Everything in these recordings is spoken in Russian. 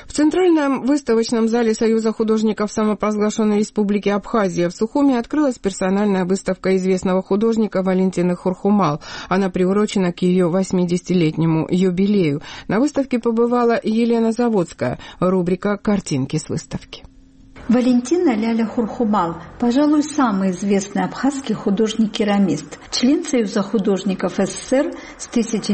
В Центральном выставочном зале Союза художников самопровозглашенной Республики Абхазия в Сухуми открылась персональная выставка известного художника Валентины Хурхумал. Она приурочена к ее 80-летнему юбилею. На выставке побывала Елена Заводская. Рубрика «Картинки с выставки». Валентина Ляля Хурхумал, пожалуй, самый известный абхазский художник-керамист, член Союза художников СССР с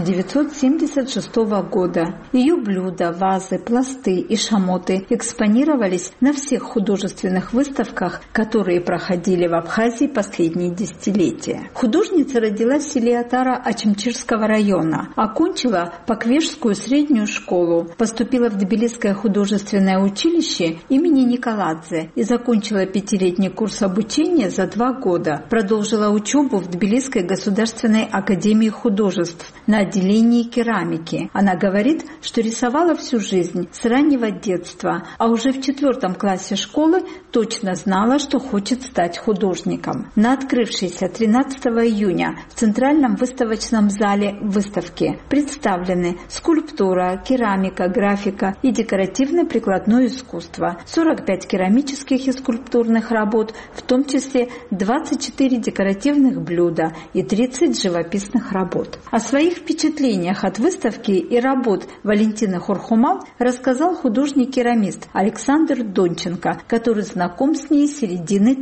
1976 года. Ее блюда, вазы, пласты и шамоты экспонировались на всех художественных выставках, которые проходили в Абхазии последние десятилетия. Художница родилась в селе Атара Ачимчирского района, окончила Поквежскую среднюю школу, поступила в Тбилисское художественное училище имени Николадзе и закончила 5-летний курс обучения за 2 года. Продолжила учебу в Тбилисской государственной академии художеств на отделении керамики. Она говорит, что рисовала всю жизнь, с раннего детства, а уже в 4 классе школы точно знала, что хочет стать художником. На открывшейся 13 июня в Центральном выставочном зале выставки представлены скульптура, керамика, графика и декоративно-прикладное искусство, 45 керамических и скульптурных работ, в том числе 24 декоративных блюда и 30 живописных работ. О своих впечатлениях от выставки и работ Валентины Хурхумал рассказал художник-керамист Александр Донченко, который знаком с ней с середины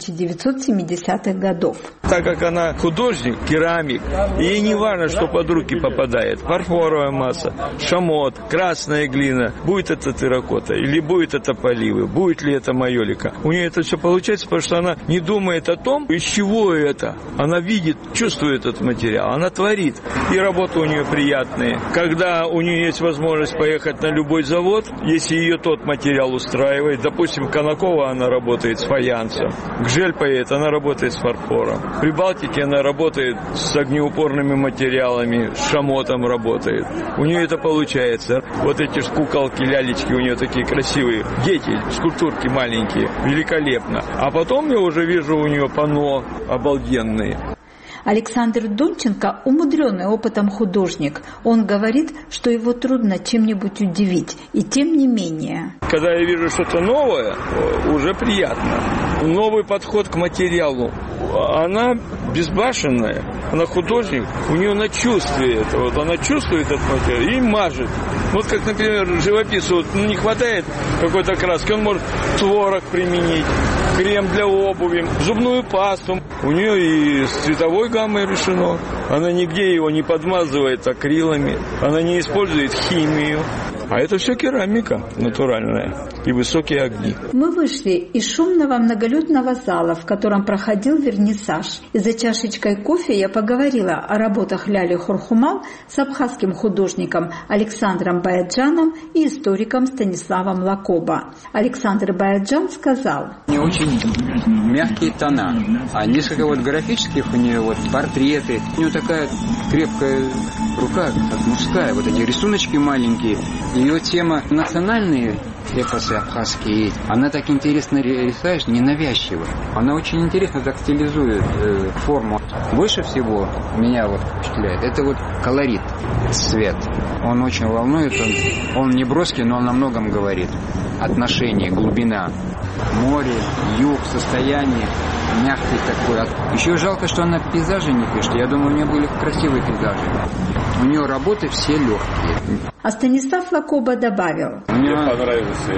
1970-х годов. Так как она художник, керамик, ей не важно, что под руки попадает. Фарфоровая масса, шамот, красная глина, будет это терракота или будет это поливы, будет ли это майолика. У нее это все получается, потому что она не думает о том, из чего это. Она видит, чувствует этот материал, она творит. И работы у нее приятные. Когда у нее есть возможность поехать на любой завод, если ее тот материал устраивает, допустим, в Конаково она работает с фаянсом, Гжель поедет, она работает с фарфором. В Прибалтике она работает с огнеупорными материалами, с шамотом работает. У нее это получается. Вот эти куколки, лялечки у нее такие красивые. Дети, скульптурки маленькие, великолепно. А потом я уже вижу у нее панно обалденные. Александр Донченко – умудренный опытом художник. Он говорит, что его трудно чем-нибудь удивить, и тем не менее. Когда я вижу что-то новое, уже приятно. Новый подход к материалу. Она безбашенная, она художник, у нее на чувстве это. Вот она чувствует этот материал и мажет. Вот как, например, живописцу не хватает какой-то краски, он может творог применить, крем для обуви, зубную пасту. У нее и с цветовой гаммой решено. Она нигде его не подмазывает акрилами, она не использует химию. А это все керамика натуральная и высокие огни. Мы вышли из шумного многолюдного зала, в котором проходил вернисаж. И за чашечкой кофе я поговорила о работах Ляли Хурхумал с абхазским художником Александром Баяджаном и историком Станиславом Лакоба. Александр Баяджан сказал: не очень мягкие тона, а несколько вот графических у нее вот портреты. У нее такая крепкая рука, как мужская, вот эти рисуночки маленькие. Ее тема национальные эпосы абхазские. Она так интересно рисует, ненавязчиво. Она очень интересно так стилизует форму. Больше всего меня вот впечатляет это вот колорит, цвет. Он очень волнует, он не броский, но он о многом говорит. Отношение, глубина, море, юг, состояние, мягкий такой. Еще жалко, что она пейзажи не пишет. Я думаю, у нее были красивые пейзажи. У нее работы все легкие. А Станислав Лакоба добавил: мне понравился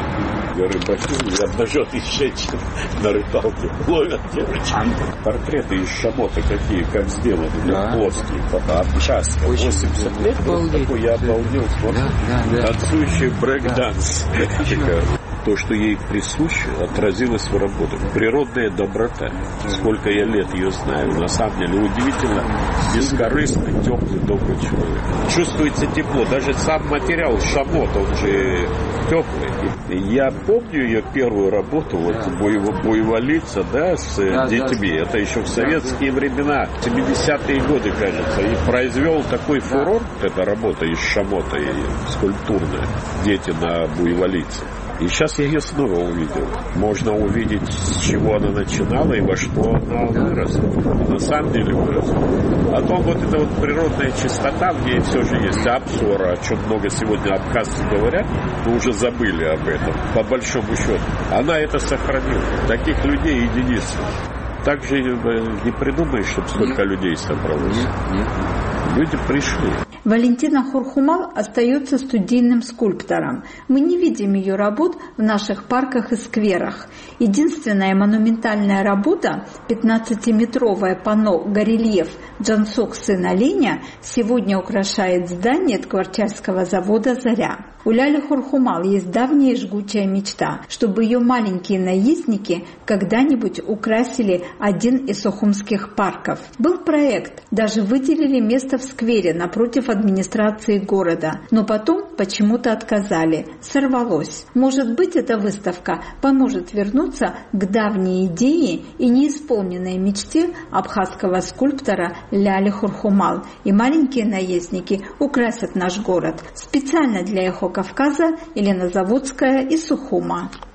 рыбаки, обнаженные женщины на рыбалке ловят девочек. Портреты из шамота какие, как сделаны, да. Плоские, часто. 80 лет был такой, я обалдел. Танцующий брейк-данс. То, что ей присуще, отразилось в работах. Природная доброта. Сколько я лет ее знаю, на самом деле удивительно бескорыстный, теплый, добрый человек. Чувствуется тепло. Даже сам материал шамот, он же теплый. Я помню ее первую работу, вот буйволица, да, с детьми. Это еще в советские времена, 70-е годы, кажется. И произвел такой фурор, эта работа из шамота и скульптурная. Дети на буйволице. И сейчас я ее снова увидел. Можно увидеть, с чего она начинала и во что она выросла. На самом деле выросла. А то вот эта вот природная чистота в ней все же есть. Обсора, о чем много сегодня абхазцы говорят, но уже забыли об этом, по большому счету. Она это сохранила. Таких людей единицы. Так же не придумаешь, чтобы столько людей собралось. Нет. Люди пришли. Валентина Хурхумал остается студийным скульптором. Мы не видим ее работ в наших парках и скверах. Единственная монументальная работа, 15-метровое панно «Горельеф Джансок сын оленя», сегодня украшает здание Токмачевского завода «Заря». У Ляли Хурхумал есть давняя жгучая мечта, чтобы ее маленькие наездники когда-нибудь украсили один из сухумских парков. Был проект, даже выделили место в сквере напротив администрации города, но потом почему-то отказали, сорвалось. Может быть, эта выставка поможет вернуться к давней идее и неисполненной мечте абхазского скульптора Ляли Хурхумал, и маленькие наездники украсят наш город. Специально для Эхо Кавказа Елена Заводская из Сухума.